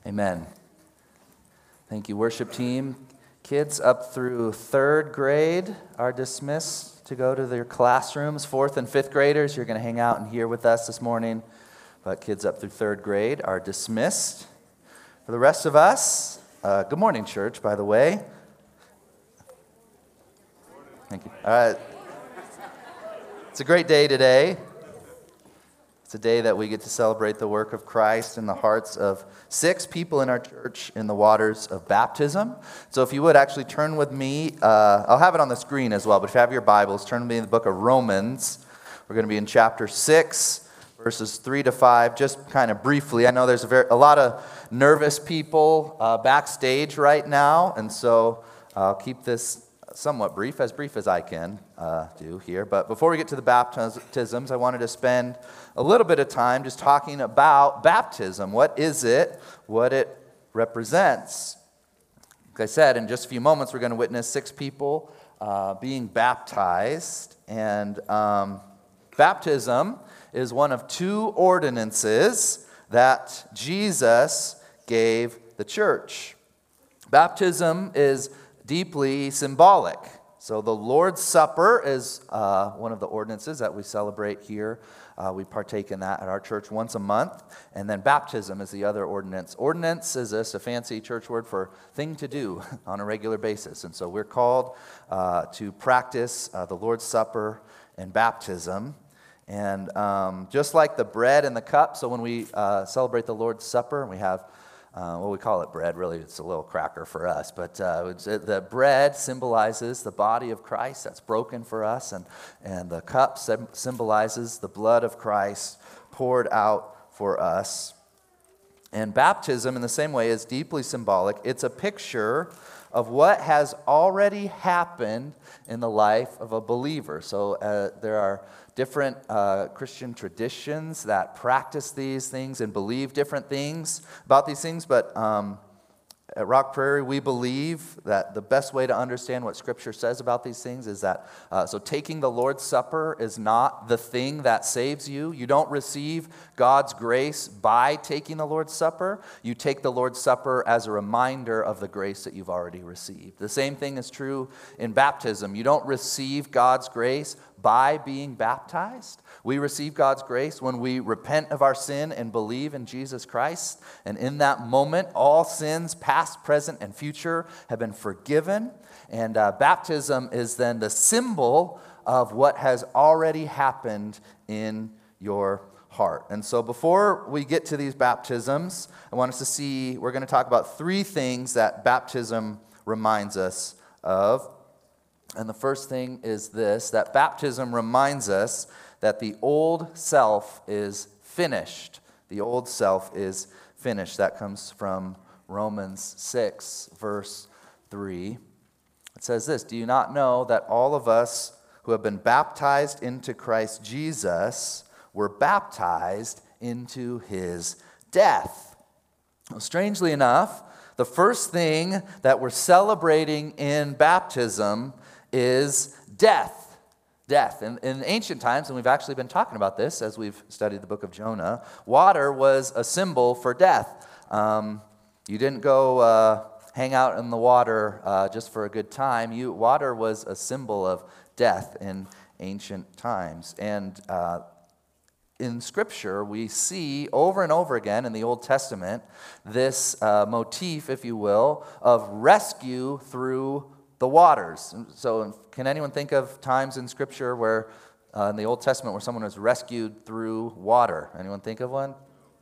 Amen. Thank you, worship team. Kids up through third grade are dismissed to go to their classrooms. Fourth and fifth graders, you're going to hang out and hear with us this morning. But kids up through third grade are dismissed. For the rest of us, good morning, church, by the way. Thank you. It's a great day today. It's a day that we get to celebrate the work of Christ in the hearts of 6 people in our church in the waters of baptism. So if you would actually turn with me, I'll have it on the screen as well, but if you have your Bibles, turn with me in the book of Romans. We're going to be in chapter 6, verses 3 to 5, just kind of briefly. I know there's a lot of nervous people backstage right now, and so I'll keep this somewhat brief as I can do here. But before we get to the baptisms, I wanted to spend a little bit of time just talking about baptism. What is it? What it represents? Like I said, in just a few moments, we're going to witness 6 people being baptized. And baptism is one of 2 ordinances that Jesus gave the church. Baptism is deeply symbolic. So the Lord's Supper is one of the ordinances that we celebrate here. We partake in that at our church once a month. And then baptism is the other ordinance. Ordinance is just a fancy church word for thing to do on a regular basis. And so we're called to practice the Lord's Supper and baptism. And just like the bread and the cup, so when we celebrate the Lord's Supper, we have we call it bread. Really, it's a little cracker for us. But the bread symbolizes the body of Christ that's broken for us, and the cup symbolizes the blood of Christ poured out for us. And baptism, in the same way, is deeply symbolic. It's a picture of what has already happened in the life of a believer. So there are different Christian traditions that practice these things and believe different things about these things, but at Rock Prairie, we believe that the best way to understand what Scripture says about these things is that, so taking the Lord's Supper is not the thing that saves you. You don't receive God's grace by taking the Lord's Supper. You take the Lord's Supper as a reminder of the grace that you've already received. The same thing is true in baptism. You don't receive God's grace by being baptized. We receive God's grace when we repent of our sin and believe in Jesus Christ. And in that moment, all sins, past, present, and future, have been forgiven. And baptism is then the symbol of what has already happened in your heart. And so before we get to these baptisms, I want us to see, we're going to talk about 3 things that baptism reminds us of. And the first thing is this, that baptism reminds us that the old self is finished. The old self is finished. That comes from Romans 6, verse 3. It says this, "Do you not know that all of us who have been baptized into Christ Jesus were baptized into his death?" Well, strangely enough, the first thing that we're celebrating in baptism is death. Death. In ancient times, and we've actually been talking about this as we've studied the book of Jonah, water was a symbol for death. You didn't go hang out in the water just for a good time. Water was a symbol of death in ancient times. And in Scripture, we see over and over again in the Old Testament this motif, if you will, of rescue through the waters. So can anyone think of times in Scripture where, in the Old Testament, where someone was rescued through water? Anyone think of one?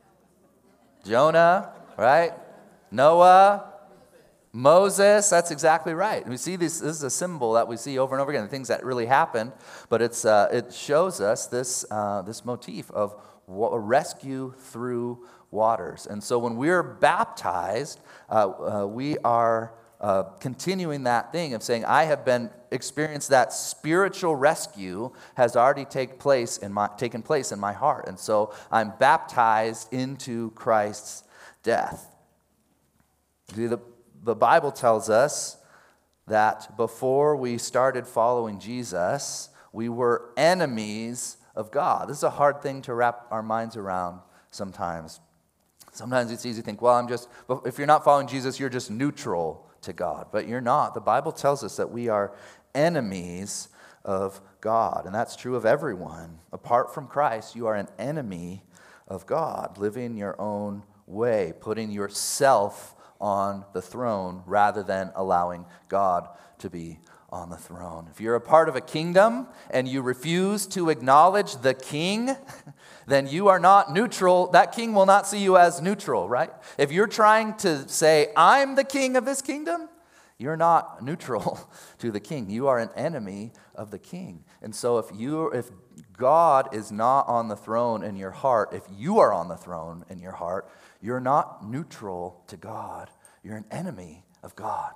Jonah, right? Noah, Moses, that's exactly right. We see this is a symbol that we see over and over again, the things that really happened, but it shows us this motif of rescue through waters. And so when we're baptized, we are continuing that thing of saying, I have been experienced that spiritual rescue has already taken place in my heart. And so I'm baptized into Christ's death. See, the Bible tells us that before we started following Jesus, we were enemies of God. This is a hard thing to wrap our minds around sometimes. Sometimes it's easy to think, well, if you're not following Jesus, you're just neutral to God. But you're not. The Bible tells us that we are enemies of God. And that's true of everyone. Apart from Christ, you are an enemy of God, living your own way, putting yourself on the throne rather than allowing God to be on the throne. If you're a part of a kingdom and you refuse to acknowledge the king, then you are not neutral. That king will not see you as neutral, right? If you're trying to say, I'm the king of this kingdom, you're not neutral to the king. You are an enemy of the king. And so if God is not on the throne in your heart, if you are on the throne in your heart, you're not neutral to God. You're an enemy of God.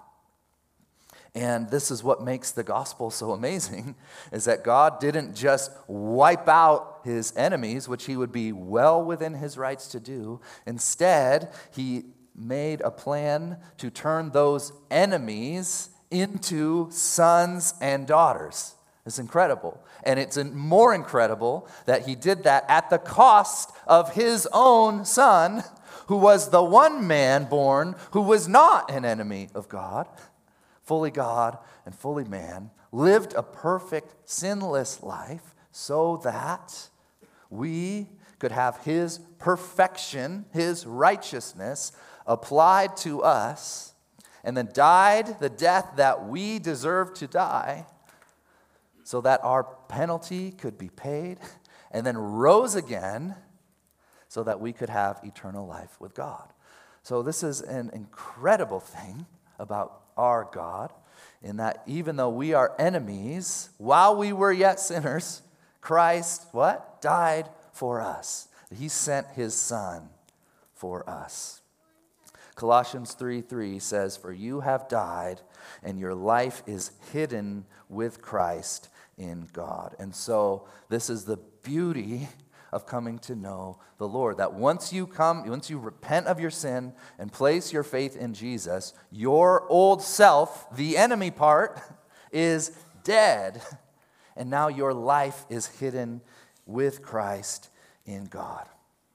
And this is what makes the gospel so amazing, is that God didn't just wipe out his enemies, which he would be well within his rights to do. Instead, he made a plan to turn those enemies into sons and daughters. It's incredible. And it's more incredible that he did that at the cost of his own son, who was the one man born who was not an enemy of God, fully God and fully man, lived a perfect, sinless life so that we could have his perfection, his righteousness applied to us, and then died the death that we deserved to die so that our penalty could be paid, and then rose again so that we could have eternal life with God. So this is an incredible thing about our God, in that even though we are enemies, while we were yet sinners, Christ, what? Died for us. He sent his son for us. Colossians 3:3 says, "For you have died, and your life is hidden with Christ in God." And so this is the beauty of coming to know the Lord, that once you repent of your sin and place your faith in Jesus, your old self, the enemy part, is dead. And now your life is hidden with Christ in God.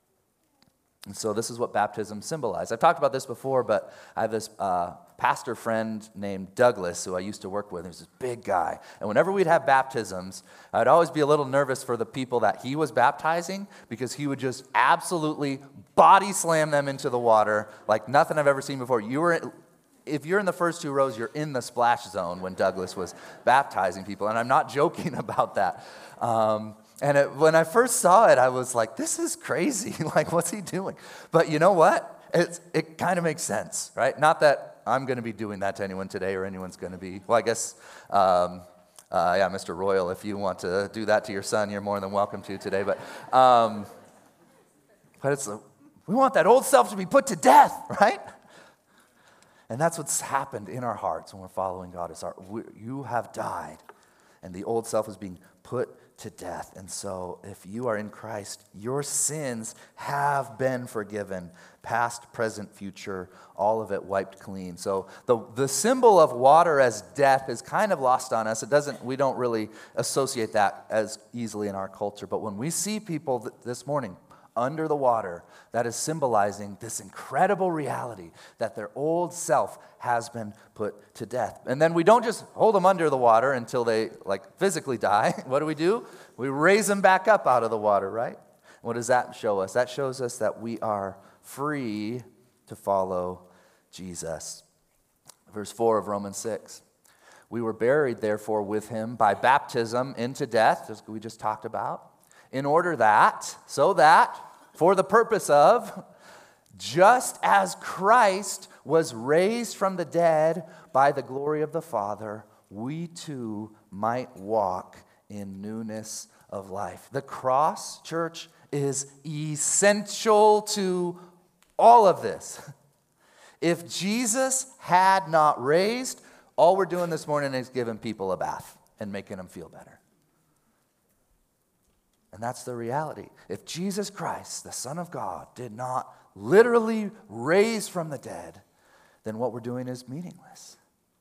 And so this is what baptism symbolizes. I've talked about this before, but I have this pastor friend named Douglas who I used to work with. He was this big guy. And whenever we'd have baptisms, I'd always be a little nervous for the people that he was baptizing, because he would just absolutely body slam them into the water like nothing I've ever seen before. If you're in the first two rows, you're in the splash zone when Douglas was baptizing people. And I'm not joking about that. When I first saw it, I was like, this is crazy. Like, what's he doing? But you know what? It kind of makes sense, right? Not that I'm going to be doing that to anyone today, or anyone's going to be. Well, I guess, Mr. Royal, if you want to do that to your son, you're more than welcome to today. But we want that old self to be put to death, right? And that's what's happened in our hearts when we're following God. You have died, and the old self is being put to death. And so if you are in Christ, your sins have been forgiven, past, present, future, all of it wiped clean. So the symbol of water as death is kind of lost on us. We don't really associate that as easily in our culture. But when we see people this morning under the water, that is symbolizing this incredible reality that their old self has been put to death. And then we don't just hold them under the water until they physically die. What do? We raise them back up out of the water, right? What does that show us? That shows us that we are free to follow Jesus. Verse 4 of Romans 6. We were buried, therefore, with him by baptism into death, as we just talked about, for the purpose of, just as Christ was raised from the dead by the glory of the Father, we too might walk in newness of life. The cross, church, is essential to all of this. If Jesus had not raised, all we're doing this morning is giving people a bath and making them feel better. And that's the reality. If Jesus Christ, the Son of God, did not literally raise from the dead, then what we're doing is meaningless.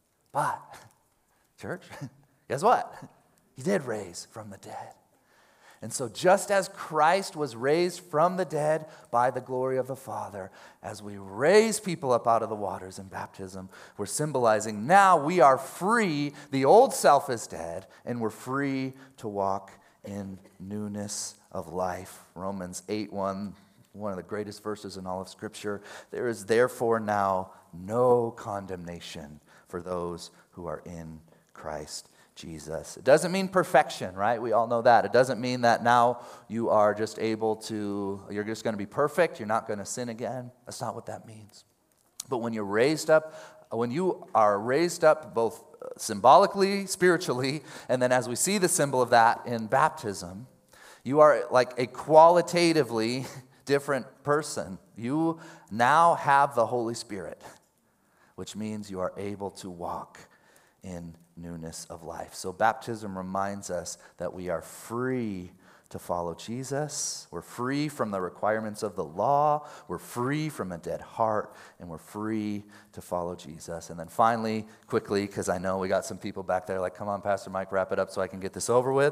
But, church, guess what? He did raise from the dead. And so just as Christ was raised from the dead by the glory of the Father, as we raise people up out of the waters in baptism, we're symbolizing now we are free, the old self is dead, and we're free to walk in newness of life. Romans 8:1, one of the greatest verses in all of Scripture. There is therefore now no condemnation for those who are in Christ Jesus. It doesn't mean perfection, right? We all know that. It doesn't mean that now you are just able to, you're just going to be perfect, you're not going to sin again. That's not what that means. But when you are raised up both symbolically, spiritually, and then as we see the symbol of that in baptism, you are like a qualitatively different person. You now have the Holy Spirit, which means you are able to walk in newness of life. So baptism reminds us that we are free to follow Jesus. We're free from the requirements of the law. We're free from a dead heart, and we're free to follow Jesus. And then finally, quickly, because I know we got some people back there like, come on, Pastor Mike, wrap it up so I can get this over with.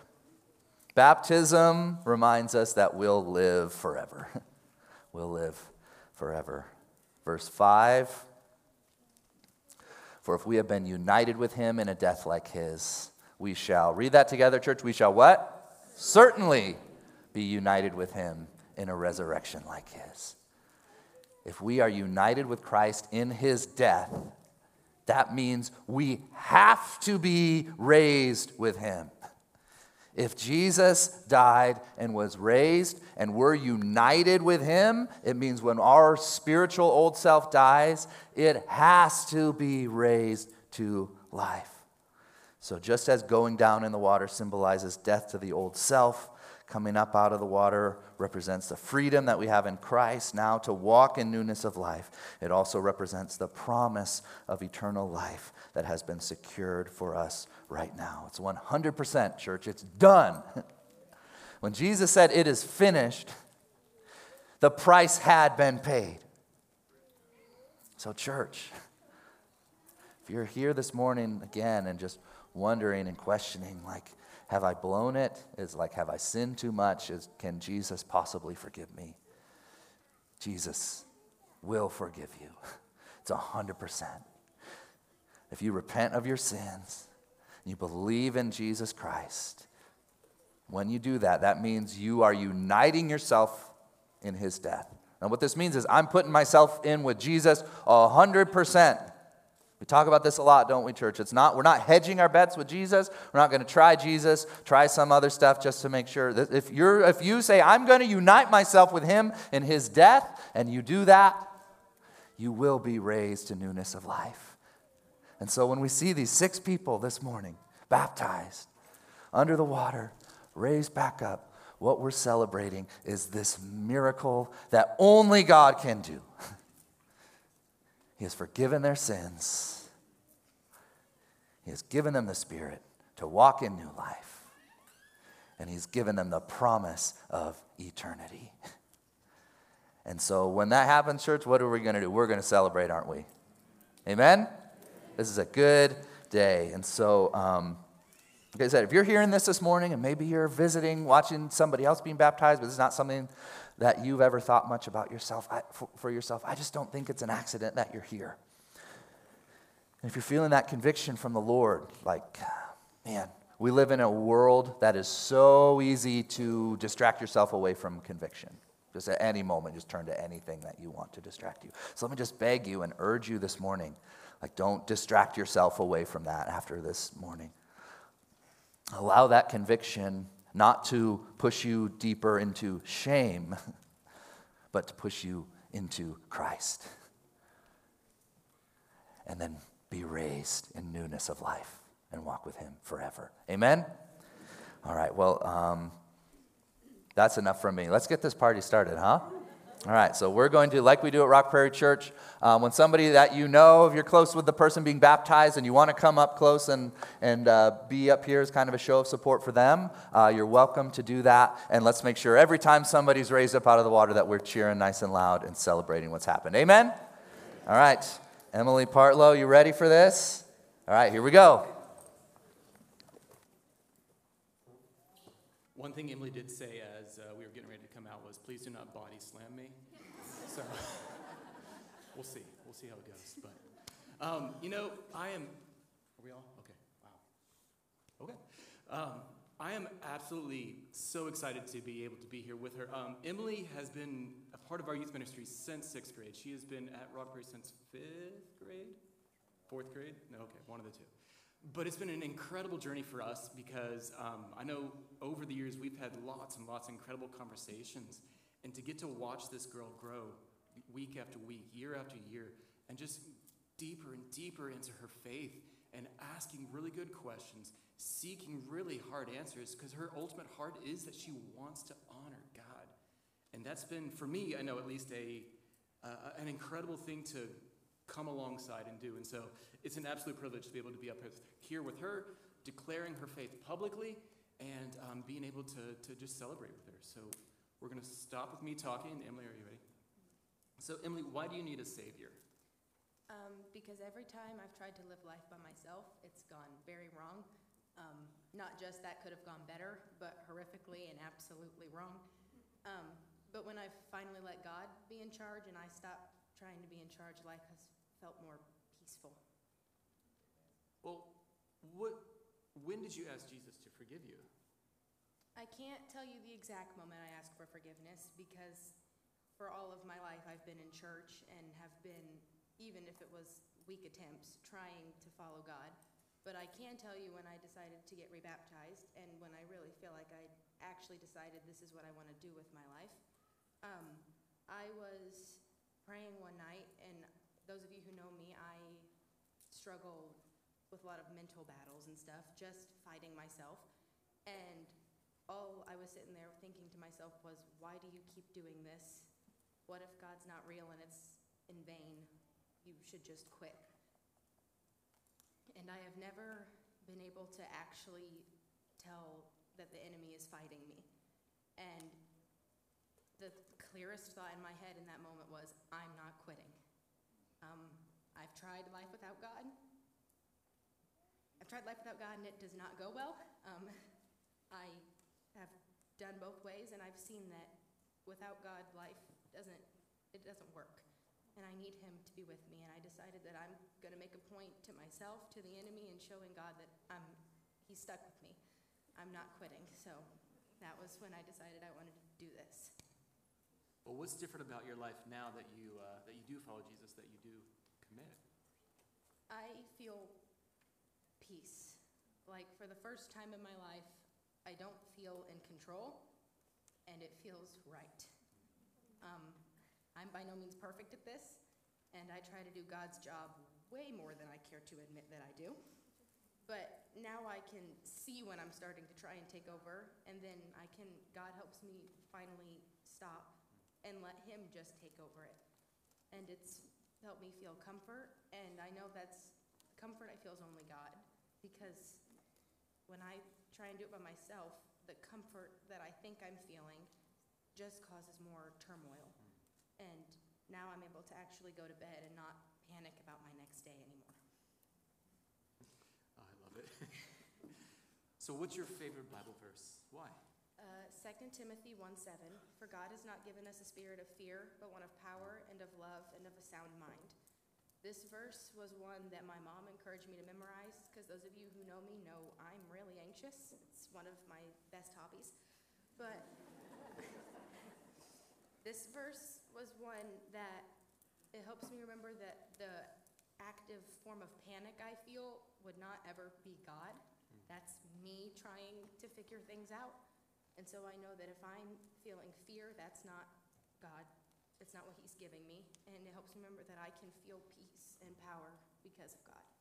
Baptism reminds us that we'll live forever. We'll live forever. Verse 5. For if we have been united with him in a death like his, we shall, read that together, church, we shall what? Certainly be united with him in a resurrection like his. If we are united with Christ in his death, that means we have to be raised with him. If Jesus died and was raised and we're united with him, it means when our spiritual old self dies, it has to be raised to life. So just as going down in the water symbolizes death to the old self, coming up out of the water represents the freedom that we have in Christ now to walk in newness of life. It also represents the promise of eternal life that has been secured for us right now. It's 100%, church. It's done. When Jesus said it is finished, the price had been paid. So church, if you're here this morning again and just wondering and questioning, like, have I blown it? Have I sinned too much? Can Jesus possibly forgive me? Jesus will forgive you. It's 100%. If you repent of your sins, and you believe in Jesus Christ, when you do that, that means you are uniting yourself in his death. And what this means is I'm putting myself in with Jesus 100%. We talk about this a lot, don't we, church? We're not hedging our bets with Jesus. We're not going to try Jesus, try some other stuff just to make sure. That if you say, I'm going to unite myself with him in his death, and you do that, you will be raised to newness of life. And so when we see these 6 people this morning, baptized, under the water, raised back up, what we're celebrating is this miracle that only God can do. He has forgiven their sins. He has given them the Spirit to walk in new life. And he's given them the promise of eternity. And so when that happens, church, what are we going to do? We're going to celebrate, aren't we? Amen? This is a good day. And so, like I said, if you're hearing this morning and maybe you're visiting, watching somebody else being baptized, but this is not something that you've ever thought much about yourself, for yourself, I just don't think it's an accident that you're here. And if you're feeling that conviction from the Lord, like, man, we live in a world that is so easy to distract yourself away from conviction. Just at any moment, just turn to anything that you want to distract you. So let me just beg you and urge you this morning, like, don't distract yourself away from that after this morning. Allow that conviction not to push you deeper into shame, but to push you into Christ. And then be raised in newness of life and walk with him forever. Amen? All right, well, that's enough from me. Let's get this party started, huh? All right, so we're going to, like we do at Rock Prairie Church, when somebody that you know, if you're close with the person being baptized and you want to come up close and be up here as kind of a show of support for them, you're welcome to do that. And let's make sure every time somebody's raised up out of the water that we're cheering nice and loud and celebrating what's happened. Amen? All right, Emily Partlow, you ready for this? All right, here we go. One thing Emily did say as we were getting ready to come out was, please do not body slam me. So we'll see. We'll see how it goes. But, I am, are we all? Okay, wow. Okay. I am absolutely so excited to be able to be here with her. Emily has been a part of our youth ministry since 6th grade. She has been at Rock Prairie since 5th grade? 4th grade? No, okay, one of the two. But it's been an incredible journey for us because I know over the years we've had lots and lots of incredible conversations. And to get to watch this girl grow week after week, year after year, and just deeper and deeper into her faith and asking really good questions, seeking really hard answers, because her ultimate heart is that she wants to honor God. And that's been, for me, I know at least an incredible thing to come alongside and do. And so it's an absolute privilege to be able to be up here with her, declaring her faith publicly, and being able to just celebrate with her. So we're going to stop with me talking. Emily, are you ready? So Emily, why do you need a Savior? Because every time I've tried to live life by myself, it's gone very wrong. Not just that could have gone better, but horrifically and absolutely wrong. But when I finally let God be in charge and I stopped trying to be in charge, life has felt more peaceful. Well, when did you ask Jesus to forgive you? I can't tell you the exact moment I asked for forgiveness because for all of my life I've been in church and have been, even if it was weak attempts, trying to follow God. But I can tell you when I decided to get rebaptized and when I really feel like I actually decided this is what I want to do with my life. I was praying one night, and those of you who know me, I struggle with a lot of mental battles and stuff, just fighting myself. And all I was sitting there thinking to myself was, why do you keep doing this? What if God's not real and it's in vain? You should just quit. And I have never been able to actually tell that the enemy is fighting me. And the clearest thought in my head in that moment was, I'm not quitting. I've tried life without God. And it does not go well. I have done both ways, and I've seen that without God, life doesn't work. And I need him to be with me, and I decided that I'm going to make a point to myself, to the enemy, and showing God that he's stuck with me. I'm not quitting. So that was when I decided I wanted to do this. Well, what's different about your life now that you do follow Jesus, that you do commit? I feel peace. Like, for the first time in my life, I don't feel in control, and it feels right. I'm by no means perfect at this, and I try to do God's job way more than I care to admit that I do. But now I can see when I'm starting to try and take over, and then God helps me finally stop and let him just take over it. And it's helped me feel comfort, and I know that's comfort I feel is only God, because when I try and do it by myself, the comfort that I think I'm feeling just causes more turmoil. And now I'm able to actually go to bed and not panic about my next day anymore. Oh, I love it. So what's your favorite Bible verse? Why? 2 Timothy 1:7, for God has not given us a spirit of fear, but one of power and of love and of a sound mind. This verse was one that my mom encouraged me to memorize, because those of you who know me know I'm really anxious. It's one of my best hobbies. But this verse was one that it helps me remember that the active form of panic I feel would not ever be God. That's me trying to figure things out. And so I know that if I'm feeling fear, that's not God. It's not what he's giving me. And it helps me remember that I can feel peace and power because of God.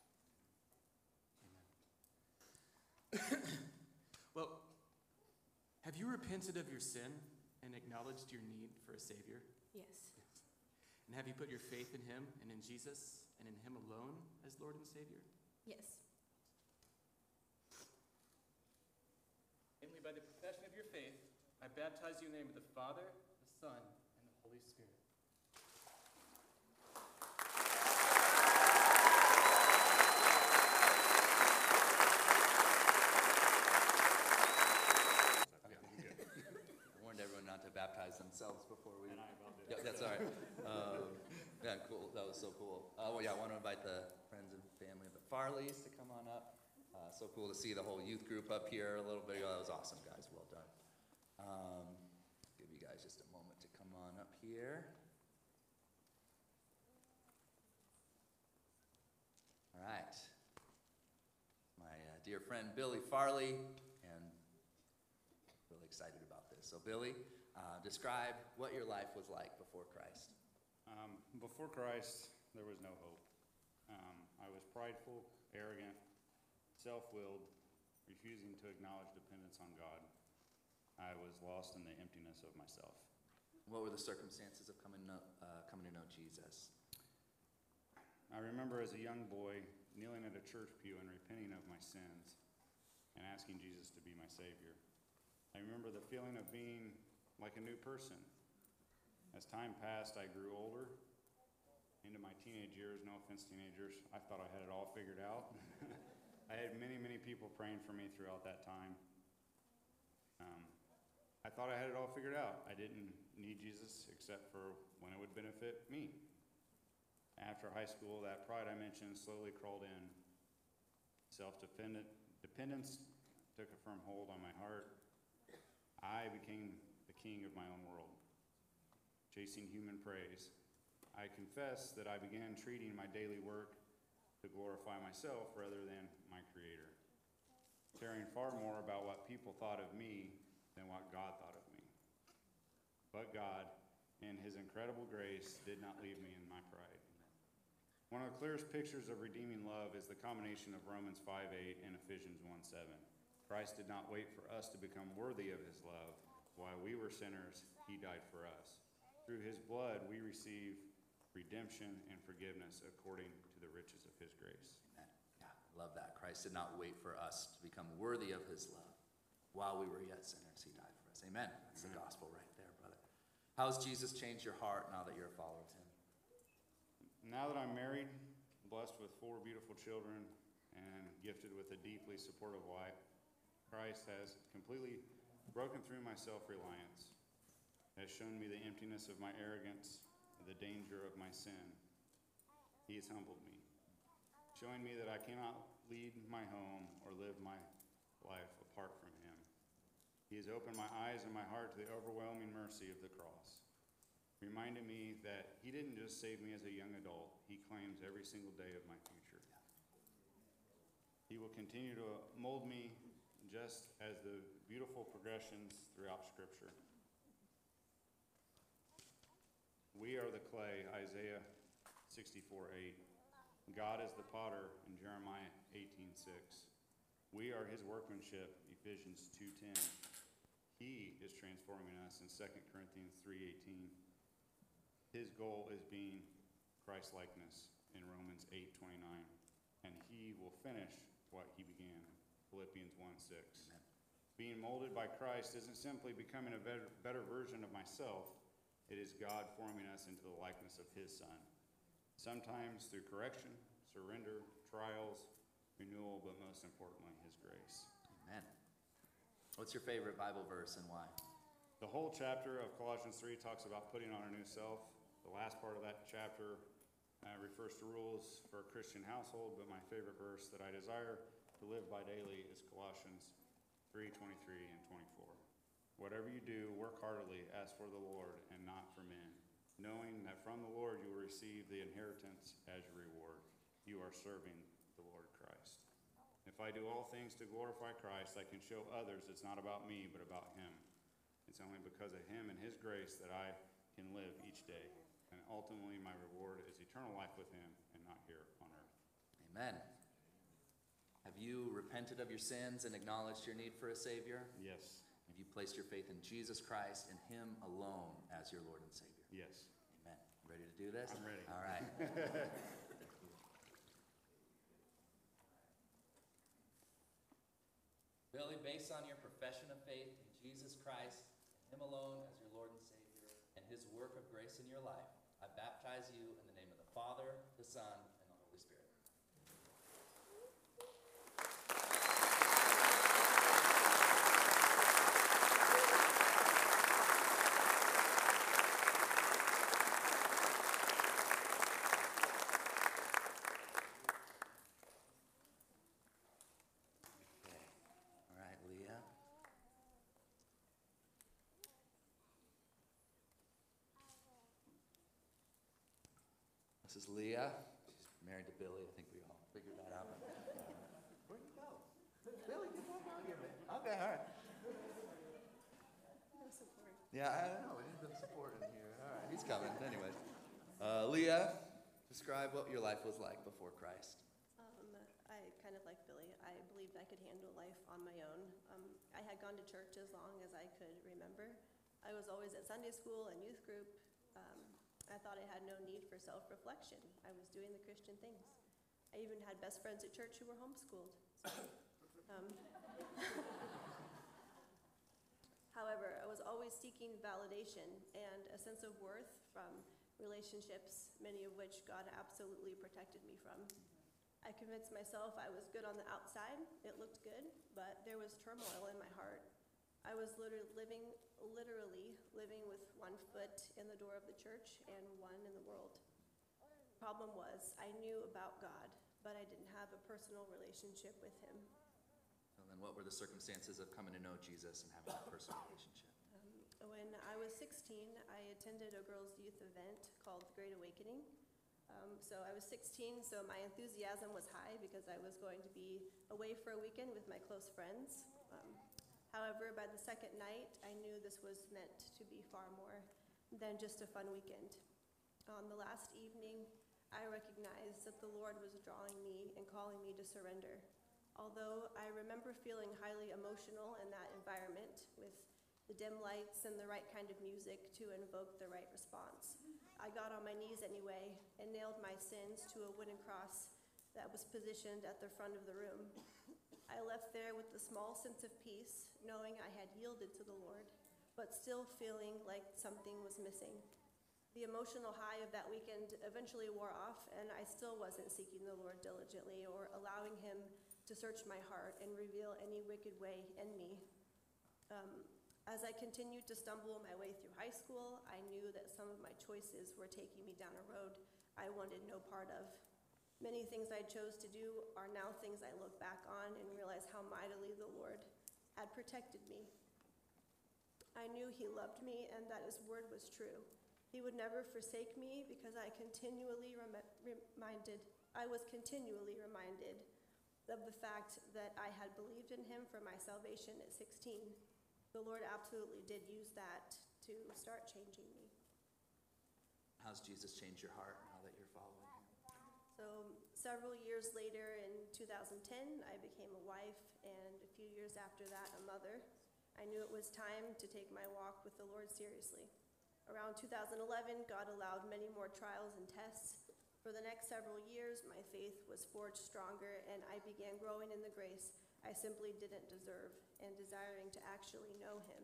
Amen. Well, have you repented of your sin and acknowledged your need for a Savior? Yes. Yes. And have you put your faith in him and in Jesus and in him alone as Lord and Savior? Yes. Emily, by the profession of your faith, I baptize you in the name of the Father, the Son, and the Holy Spirit. was so cool. Well, yeah, I want to invite the friends and family of the Farleys to come on up. So cool to see the whole youth group up here a little bit ago. That was awesome, guys. Well done. Give you guys just a moment to come on up here. All right. My dear friend Billy Farley, and really excited about this. So Billy, describe what your life was like before Christ. Before Christ, there was no hope. I was prideful, arrogant, self-willed, refusing to acknowledge dependence on God. I was lost in the emptiness of myself. What were the circumstances of coming to know Jesus? I remember as a young boy kneeling at a church pew and repenting of my sins and asking Jesus to be my Savior. I remember the feeling of being like a new person. As time passed, I grew older. Into my teenage years, no offense teenagers, I thought I had it all figured out. I had many, many people praying for me throughout that time. I thought I had it all figured out. I didn't need Jesus except for when it would benefit me. After high school, that pride I mentioned slowly crawled in. Self-dependence took a firm hold on my heart. I became the king of my own world, chasing human praise. I confess that I began treating my daily work to glorify myself rather than my Creator, caring far more about what people thought of me than what God thought of me. But God, in His incredible grace, did not leave me in my pride. One of the clearest pictures of redeeming love is the combination of Romans 5:8 and Ephesians 1:7. Christ did not wait for us to become worthy of His love. While we were sinners, He died for us. Through His blood, we receive redemption and forgiveness according to the riches of His grace. Amen. Yeah, I love that. Christ did not wait for us to become worthy of His love. While we were yet sinners, He died for us. Amen. That's the gospel right there, brother. How has Jesus changed your heart now that you're a follower of Him? Now that I'm married, blessed with 4 beautiful children, and gifted with a deeply supportive wife, Christ has completely broken through my self-reliance, has shown me the emptiness of my arrogance, the danger of my sin. He has humbled me, showing me that I cannot lead my home or live my life apart from Him. He has opened my eyes and my heart to the overwhelming mercy of the cross, reminding me that He didn't just save me as a young adult, He claims every single day of my future. He will continue to mold me just as the beautiful progressions throughout Scripture. We are the clay, Isaiah 64:8. God is the potter in Jeremiah 18:6. We are His workmanship, Ephesians 2:10. He is transforming us in 2 Corinthians 3:18. His goal is being Christ-likeness in Romans 8:29. And He will finish what He began, Philippians 1:6. Amen. Being molded by Christ isn't simply becoming a better version of myself. It is God forming us into the likeness of His Son. Sometimes through correction, surrender, trials, renewal, but most importantly, His grace. Amen. What's your favorite Bible verse and why? The whole chapter of Colossians 3 talks about putting on a new self. The last part of that chapter refers to rules for a Christian household, but my favorite verse that I desire to live by daily is Colossians 3:23 and 24. Whatever you do, work heartily as for the Lord and not for men, knowing that from the Lord you will receive the inheritance as your reward. You are serving the Lord Christ. If I do all things to glorify Christ, I can show others it's not about me, but about Him. It's only because of Him and His grace that I can live each day. And ultimately, my reward is eternal life with Him and not here on earth. Amen. Have you repented of your sins and acknowledged your need for a Savior? Yes. Have you placed your faith in Jesus Christ and Him alone as your Lord and Savior? Yes. Amen. Ready to do this? I'm ready. All right. Billy, based on your profession of faith in Jesus Christ and Him alone as your Lord and Savior and His work of grace in your life, I baptize you in the name of the Father, the Son, and the Holy Spirit. This is Leah. She's married to Billy. I think we all figured that out. Where'd you go? Billy, get that argument. Okay, all right. No support. Yeah, I don't know. We need some support in here. All right, he's coming. Anyways, Leah, describe what your life was like before Christ. I kind of like Billy. I believed I could handle life on my own. I had gone to church as long as I could remember. I was always at Sunday school and youth group. I thought I had no need for self-reflection. I was doing the Christian things. I even had best friends at church who were homeschooled. However, I was always seeking validation and a sense of worth from relationships, many of which God absolutely protected me from. I convinced myself I was good on the outside. It looked good, but there was turmoil in my heart. I was literally living with one foot in the door of the church and one in the world. Problem was, I knew about God, but I didn't have a personal relationship with him. And then what were the circumstances of coming to know Jesus and having that personal relationship? When I was 16, I attended a girls' youth event called The Great Awakening. So I was 16, so my enthusiasm was high because I was going to be away for a weekend with my close friends. However, by the second night, I knew this was meant to be far more than just a fun weekend. On the last evening, I recognized that the Lord was drawing me and calling me to surrender. Although I remember feeling highly emotional in that environment with the dim lights and the right kind of music to invoke the right response, I got on my knees anyway and nailed my sins to a wooden cross that was positioned at the front of the room. I left there with a small sense of peace, knowing I had yielded to the Lord, but still feeling like something was missing. The emotional high of that weekend eventually wore off, and I still wasn't seeking the Lord diligently or allowing him to search my heart and reveal any wicked way in me. As I continued to stumble my way through high school, I knew that some of my choices were taking me down a road I wanted no part of. Many things I chose to do are now things I look back on and realize how mightily the Lord had protected me. I knew he loved me and that his word was true. He would never forsake me because I was continually reminded of the fact that I had believed in him for my salvation at 16. The Lord absolutely did use that to start changing me. How's Jesus changed your heart now that you're following him? So several years later, in 2010, I became a wife, and a few years after that, a mother. I knew it was time to take my walk with the Lord seriously. Around 2011, God allowed many more trials and tests. For the next several years, my faith was forged stronger, and I began growing in the grace I simply didn't deserve and desiring to actually know him.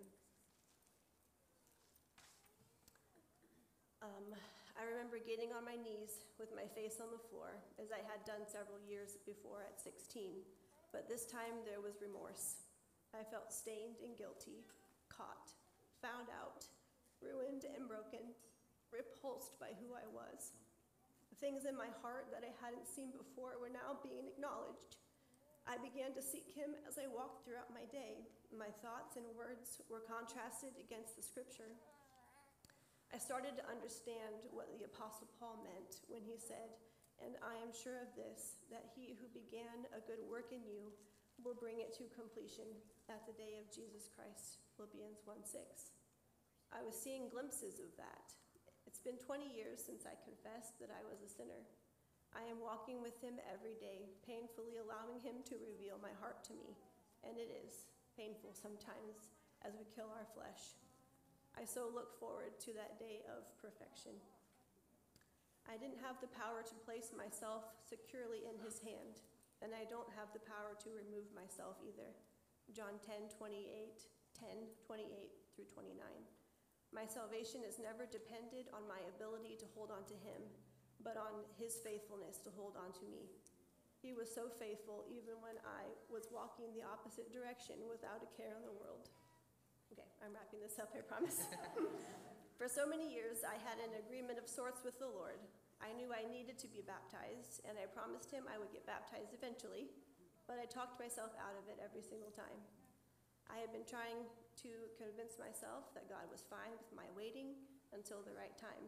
I remember getting on my knees with my face on the floor, as I had done several years before at 16, but this time there was remorse. I felt stained and guilty, caught, found out, ruined and broken, repulsed by who I was. The things in my heart that I hadn't seen before were now being acknowledged. I began to seek him as I walked throughout my day. My thoughts and words were contrasted against the scripture. I started to understand what the Apostle Paul meant when he said, "And I am sure of this, that he who began a good work in you will bring it to completion at the day of Jesus Christ," Philippians 1:6. I was seeing glimpses of that. It's been 20 years since I confessed that I was a sinner. I am walking with him every day, painfully allowing him to reveal my heart to me. And it is painful sometimes as we kill our flesh. I so look forward to that day of perfection. I didn't have the power to place myself securely in his hand, and I don't have the power to remove myself either. John 10:28 through 29. My salvation is never depended on my ability to hold on to him, but on his faithfulness to hold on to me. He was so faithful even when I was walking the opposite direction without a care in the world. Okay, I'm wrapping this up, I promise. For so many years, I had an agreement of sorts with the Lord. I knew I needed to be baptized, and I promised him I would get baptized eventually, but I talked myself out of it every single time. I had been trying to convince myself that God was fine with my waiting until the right time.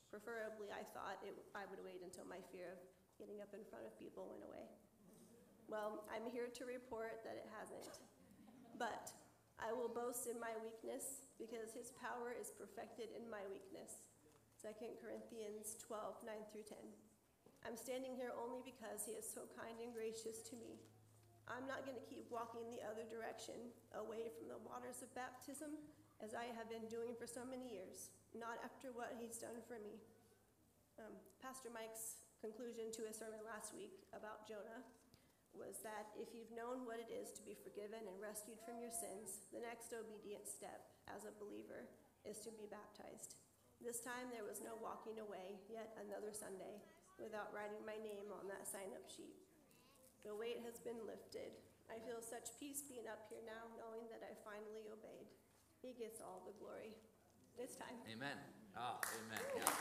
Preferably, I thought I would wait until my fear of getting up in front of people went away. Well, I'm here to report that it hasn't. But I will boast in my weakness, because his power is perfected in my weakness. 2 Corinthians 12, 9 through 10. I'm standing here only because he is so kind and gracious to me. I'm not going to keep walking the other direction, away from the waters of baptism, as I have been doing for so many years, not after what he's done for me. Pastor Mike's conclusion to his sermon last week about Jonah was that if you've known what it is to be forgiven and rescued from your sins, the next obedient step as a believer is to be baptized. This time there was no walking away yet another Sunday without writing my name on that sign-up sheet. The weight has been lifted. I feel such peace being up here now, knowing that I finally obeyed. He gets all the glory. It's time. Amen. Ah, amen. Yeah.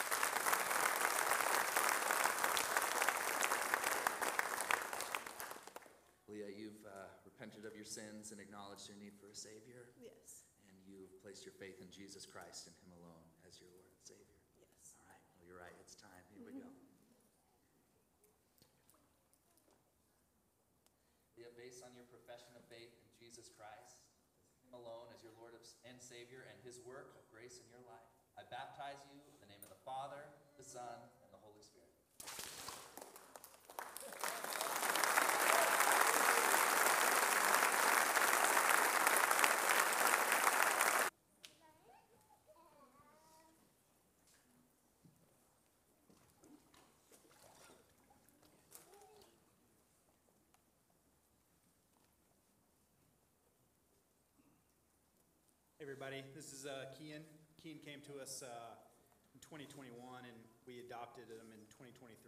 Leah, you've repented of your sins and acknowledged your need for a Savior. Yes. And you've placed your faith in Jesus Christ and him alone as your Lord and Savior. Yes. All right. Well, you're right. It's time. Here we go. Leah, based on your profession of faith in Jesus Christ, him alone as your Lord and Savior, and his work of grace in your life, I baptize you in the name of the Father, the Son, and the Holy Spirit. Hey everybody, this is Kian. Kian came to us in 2021 and we adopted him in 2023.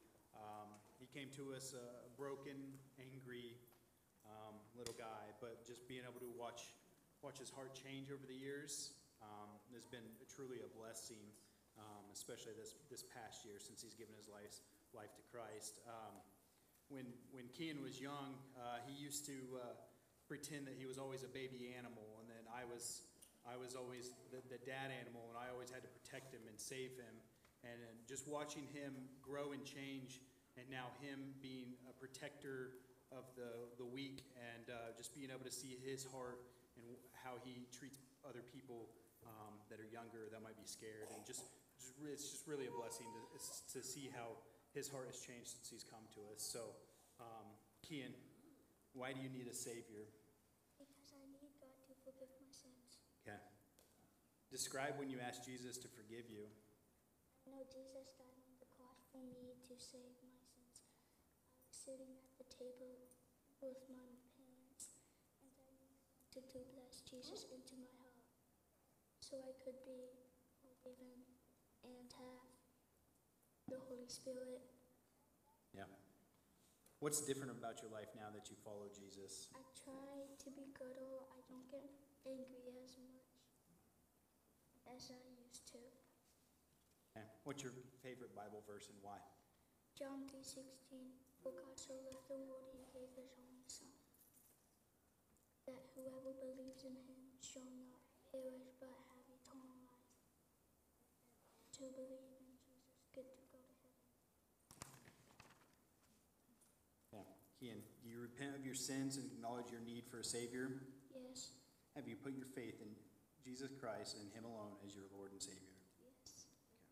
He came to us a broken, angry little guy, but just being able to watch his heart change over the years has been truly a blessing, especially this past year since he's given his life to Christ. When Kian was young, he used to pretend that he was always a baby animal, and then I was always the dad animal, and I always had to protect him and save him. And just watching him grow and change, and now him being a protector of the weak, and just being able to see his heart and how he treats other people that are younger that might be scared, and it's just really a blessing to see how his heart has changed since he's come to us. So, Kian, why do you need a Savior? Because I need God to forgive my sins. Okay. Describe when you asked Jesus to forgive you. I know Jesus died on the cross for me to save my sins. I was sitting at the table with my parents, and I wanted to bless Jesus into my heart so I could be forgiven and have the Holy Spirit. Yeah. What's different about your life now that you follow Jesus? I try to be good, or I don't get angry as much as I used to. Okay. What's your favorite Bible verse and why? John 3:16, for God so loved the world he gave his only Son, that whoever believes in him shall not perish but have eternal life. To believe in Jesus, get to go to heaven. Yeah. Kian, do you repent of your sins and acknowledge your need for a Savior? Yes, Have you put your faith in Jesus Christ and him alone as your Lord and Savior? yes.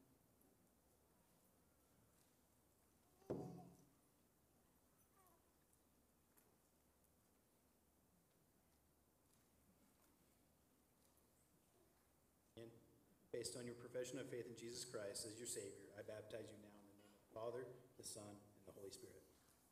And based on your profession of faith in Jesus Christ as your Savior, I baptize you now in the name of the Father, the Son, and the Holy Spirit.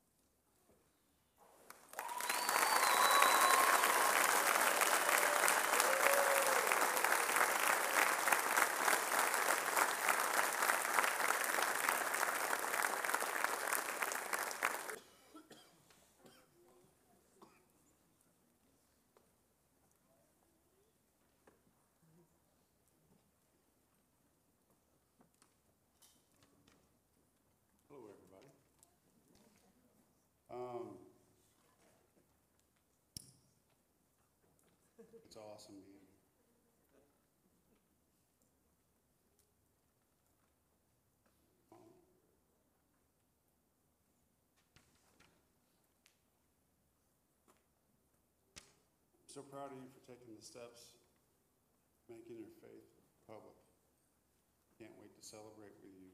Hello, everybody. It's awesome being so proud of you for taking the steps, making your faith public. Can't wait to celebrate with you.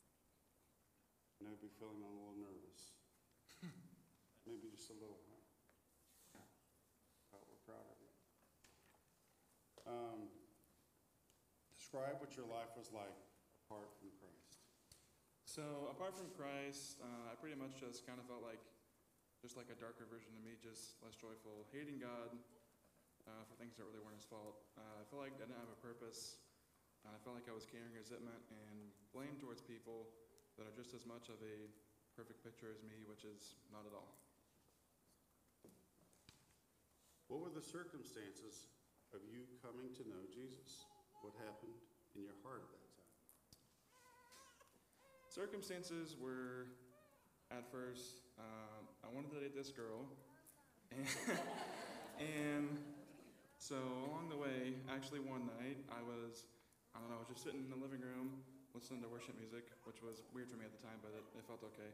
I know you'll be feeling a little nervous. Maybe just a little, huh? But we're proud of you. Describe what your life was like apart from Christ. So apart from Christ, I pretty much just kind of felt like just like a darker version of me, just less joyful, hating God for things that really weren't his fault. I felt like I didn't have a purpose. I felt like I was carrying resentment and blame towards people that are just as much of a perfect picture as me, which is not at all. What were the circumstances of you coming to know Jesus? What happened in your heart at that time? Circumstances were, at first, I wanted to date this girl, and so along the way, actually one night, I was just sitting in the living room, listening to worship music, which was weird for me at the time, but it felt okay.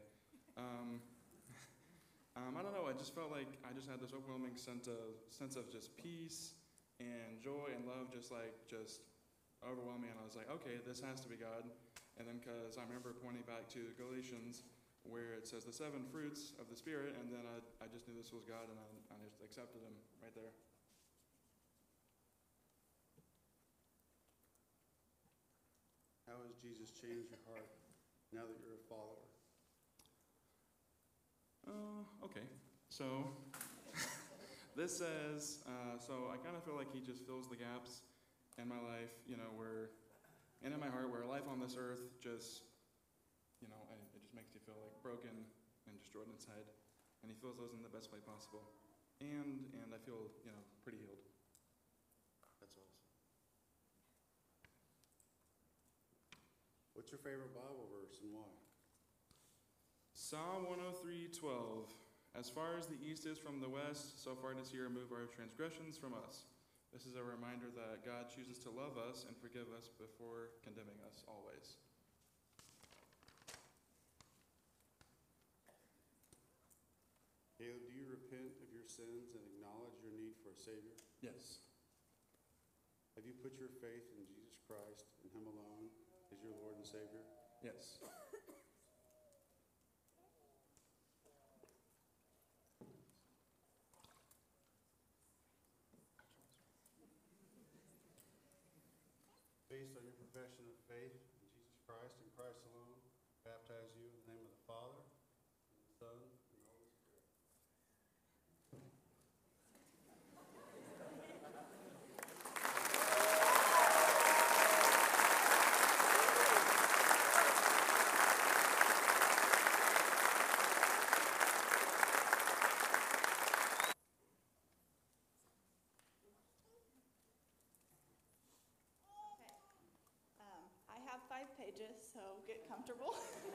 I don't know, I just felt like I just had this overwhelming sense of just peace and joy and love just overwhelmed me, and I was like, okay, this has to be God. And then because I remember pointing back to Galatians where it says the 7 fruits of the Spirit, and then I just knew this was God, and I just accepted him right there. How has Jesus changed your heart now that you're a follower? Okay. So this says, so I kind of feel like he just fills the gaps in my life, and in my heart, where life on this earth just, and it just makes you feel like broken and destroyed inside. And he fills those in the best way possible. And I feel, pretty healed. That's awesome. What's your favorite Bible verse and why? Psalm 103:12. As far as the east is from the west, so far does he remove our transgressions from us. This is a reminder that God chooses to love us and forgive us before condemning us always. Caleb, do you repent of your sins and acknowledge your need for a Savior? Yes. Have you put your faith in Jesus Christ and him alone as your Lord and Savior? Yes. Based on your profession of faith in Jesus Christ and Christ alone, baptize you in the name of the Father, and the Son, and the Holy Spirit. I have 5 pages, so get comfortable.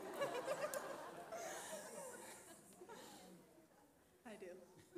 I do.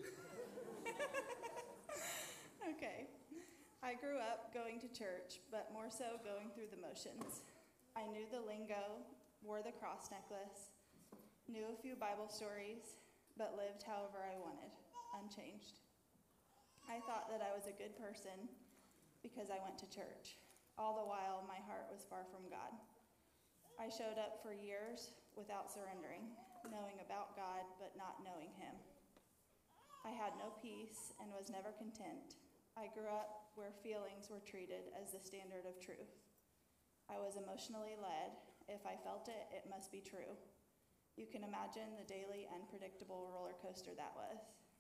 Okay. I grew up going to church, but more so going through the motions. I knew the lingo, wore the cross necklace, knew a few Bible stories, but lived however I wanted, unchanged. I thought that I was a good person because I went to church. All the while, my heart was far from God. I showed up for years without surrendering, knowing about God, but not knowing him. I had no peace and was never content. I grew up where feelings were treated as the standard of truth. I was emotionally led. If I felt it, it must be true. You can imagine the daily, unpredictable roller coaster that was.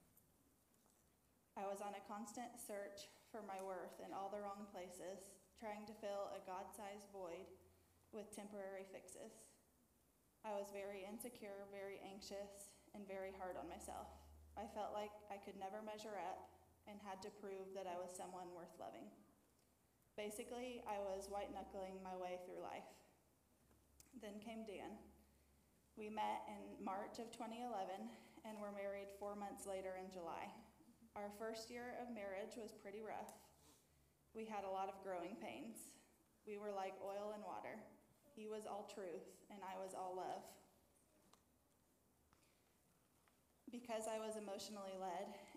I was on a constant search for my worth in all the wrong places, trying to fill a God-sized void with temporary fixes. I was very insecure, very anxious, and very hard on myself. I felt like I could never measure up and had to prove that I was someone worth loving. Basically, I was white-knuckling my way through life. Then came Dan. We met in March of 2011 and were married 4 months later in July. Our first year of marriage was pretty rough. We had a lot of growing pains. We were like oil and water. He was all truth, and I was all love. Because I was emotionally led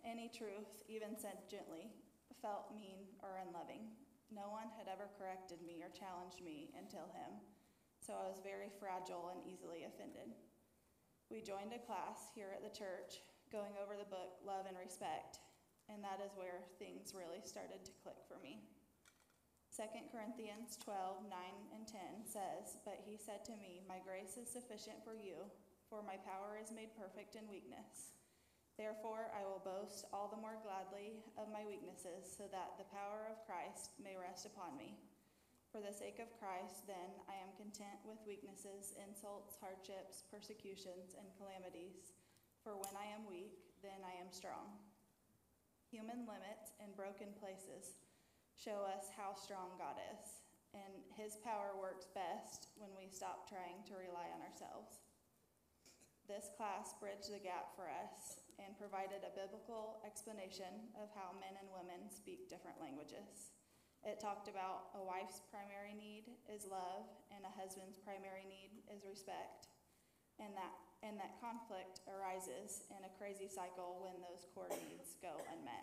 any truth, even said gently, felt mean or unloving. No one had ever corrected me or challenged me until him, so I was very fragile and easily offended. We joined a class here at the church, going over the book Love and Respect, and that is where things really started to click for me. 2 Corinthians 12, 9 and 10 says, "But he said to me, my grace is sufficient for you, for my power is made perfect in weakness. Therefore I will boast all the more gladly of my weaknesses, so that the power of Christ may rest upon me. For the sake of Christ, then, I am content with weaknesses, insults, hardships, persecutions, and calamities. For when I am weak, then I am strong." Human limits and broken places show us how strong God is, and his power works best when we stop trying to rely on ourselves. This class bridged the gap for us and provided a biblical explanation of how men and women speak different languages. It talked about a wife's primary need is love and a husband's primary need is respect, and that conflict arises in a crazy cycle when those core needs go unmet.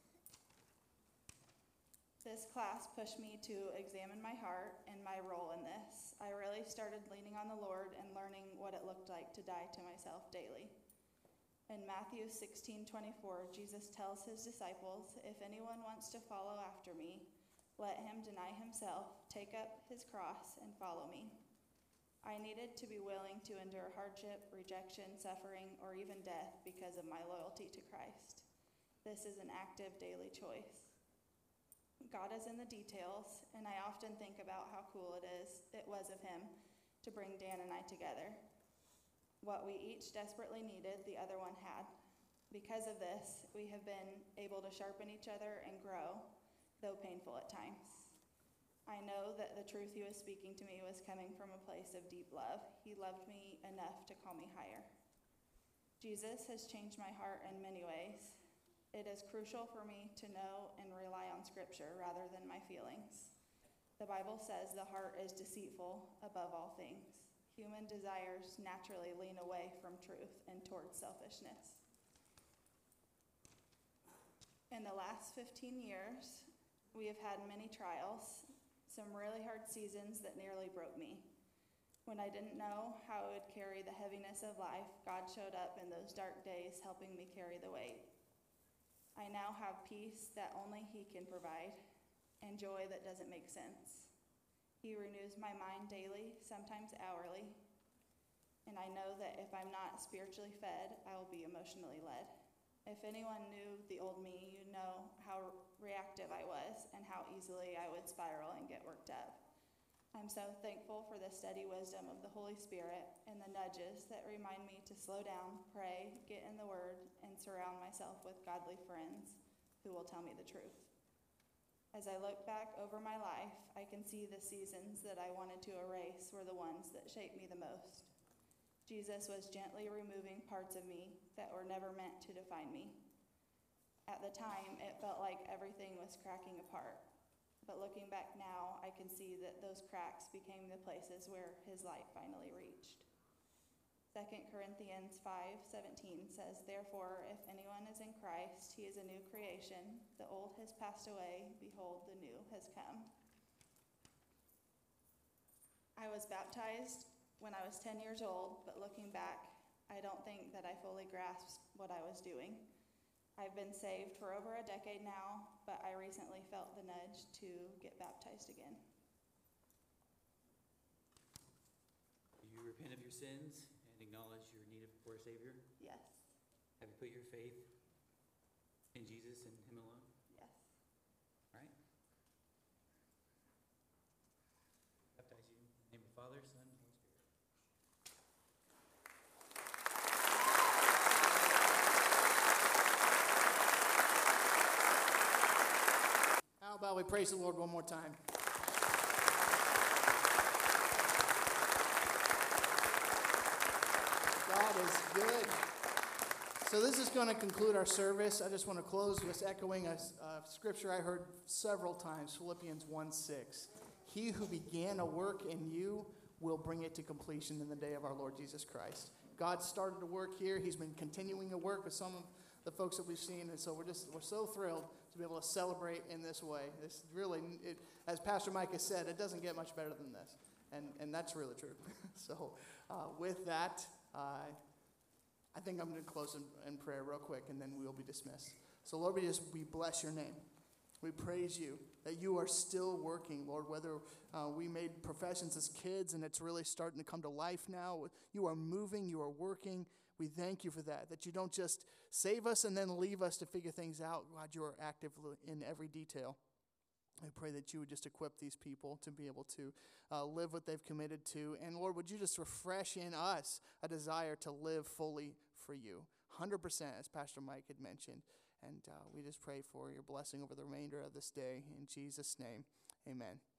This class pushed me to examine my heart and my role in this. I really started leaning on the Lord and learning what it looked like to die to myself daily. In Matthew 16:24, Jesus tells his disciples, "If anyone wants to follow after me, let him deny himself, take up his cross, and follow me." I needed to be willing to endure hardship, rejection, suffering, or even death because of my loyalty to Christ. This is an active daily choice. God is in the details, and I often think about how cool it was of him to bring Dan and I together. What we each desperately needed, the other one had. Because of this, we have been able to sharpen each other and grow, though painful at times. I know that the truth he was speaking to me was coming from a place of deep love. He loved me enough to call me higher. Jesus has changed my heart in many ways. It is crucial for me to know and rely on Scripture rather than my feelings. The Bible says the heart is deceitful above all things. Human desires naturally lean away from truth and towards selfishness. In the last 15 years, we have had many trials, some really hard seasons that nearly broke me. When I didn't know how I would carry the heaviness of life, God showed up in those dark days, helping me carry the weight. I now have peace that only he can provide, and joy that doesn't make sense. He renews my mind daily, sometimes hourly, and I know that if I'm not spiritually fed, I will be emotionally led. If anyone knew the old me, you'd know how reactive I was and how easily I would spiral and get worked up. I'm so thankful for the steady wisdom of the Holy Spirit and the nudges that remind me to slow down, pray, get in the Word, and surround myself with godly friends who will tell me the truth. As I look back over my life, I can see the seasons that I wanted to erase were the ones that shaped me the most. Jesus was gently removing parts of me that were never meant to define me. At the time, it felt like everything was cracking apart. But looking back now, I can see that those cracks became the places where his light finally reached. 2 Corinthians 5:17 says, "Therefore, if anyone is in Christ, he is a new creation. The old has passed away. Behold, the new has come." I was baptized when I was 10 years old, but looking back, I don't think that I fully grasped what I was doing. I've been saved for over a decade now, but I recently felt the nudge to get baptized again. Do you repent of your sins and acknowledge your need for a Savior? Yes. Have you put your faith in Jesus and him alone? Yes. All right. Baptize you in the name of the Father, Son, and Holy Spirit. How about we praise the Lord one more time? God is good. So this is going to conclude our service. I just want to close with echoing a scripture I heard several times, Philippians 1:6. He who began a work in you will bring it to completion in the day of our Lord Jesus Christ. God started to work here. He's been continuing to work with some the folks that we've seen. And so we're so thrilled to be able to celebrate in this way. This really, as Pastor Mike has said, it doesn't get much better than this. And that's really true. So with that, I think I'm going to close in prayer real quick, and then we'll be dismissed. So Lord, we bless your name. We praise you that you are still working, Lord, whether we made professions as kids and it's really starting to come to life now. You are moving, you are working. We thank you for that you don't just save us and then leave us to figure things out. God, you are active in every detail. I pray that you would just equip these people to be able to live what they've committed to. And Lord, would you just refresh in us a desire to live fully for you, 100%, as Pastor Mike had mentioned. And we just pray for your blessing over the remainder of this day. In Jesus' name, amen.